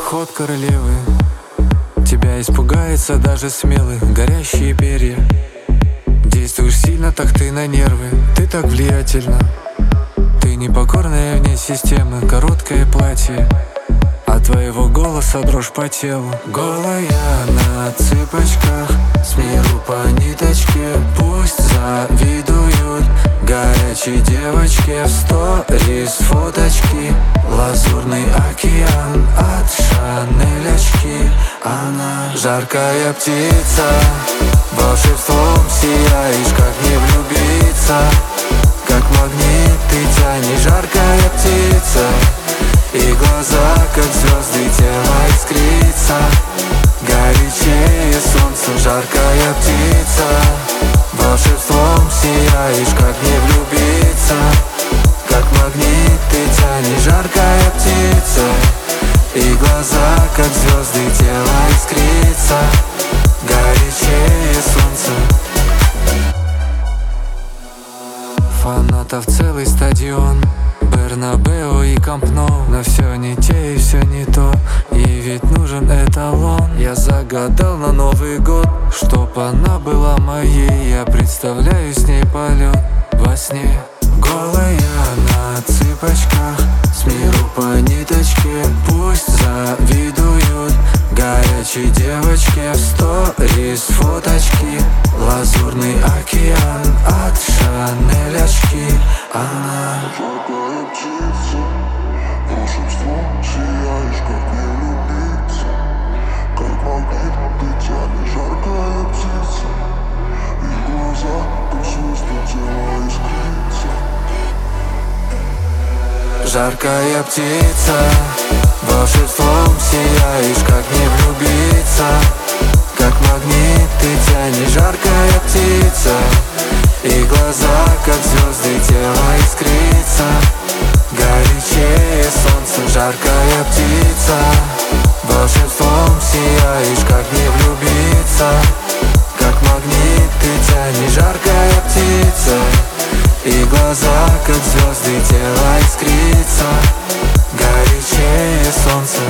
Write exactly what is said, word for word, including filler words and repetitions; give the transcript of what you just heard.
ход королевы. Тебя испугается даже смелый, горящие перья. Действуешь сильно, так ты на нервы. Ты так влиятельна. Ты непокорная вне системы. Короткое платье, от твоего голоса дрожь по телу. Голая на цыпочках, с миру по ниточке. Пусть завидуют горячей девочке. В сторис фоточки, лазурный океан от Шанель очки. Она жаркая птица, волшебством сияешь, как не влюбиться. Как магнит ты тянешь, жаркая птица. И глаза, как звезды, тело искрится. Горячее солнце, жаркая птица. Волшебством сияешь, как не влюбиться. Как магнит ты тянешь, жаркая птица. И глаза, как звезды, тело искрится. Горячее солнце. Фанатов целый стадион, Бернабеу и Камп Ноу. Но все не те и все не то, и ведь нужен эталон. Я загадал на Новый год, чтоб она была моей. Я представляю с ней полет во сне. Голая на цыпочках, с миру по ниточке. Пусть завидуют горячей девочке. В сторис фоточки, лазурный океан от Шанель очки. Она жаркая птица, волшебством сияешь, как не влюбиться. Как магнит ты тянешь, жаркая птица. И глаза, как звезды, тело искрится. жаркая птица, волшебством сияешь, как не влюбиться. Как магнит ты тянешь, жаркая птица. И глаза, как звезды, тело искрится. Горячее солнце, жаркая птица. Волшебством сияешь, как не влюбиться. Как магнит ты тянешь, жаркая птица. И глаза, как звезды, тело искрится. Горячее солнце.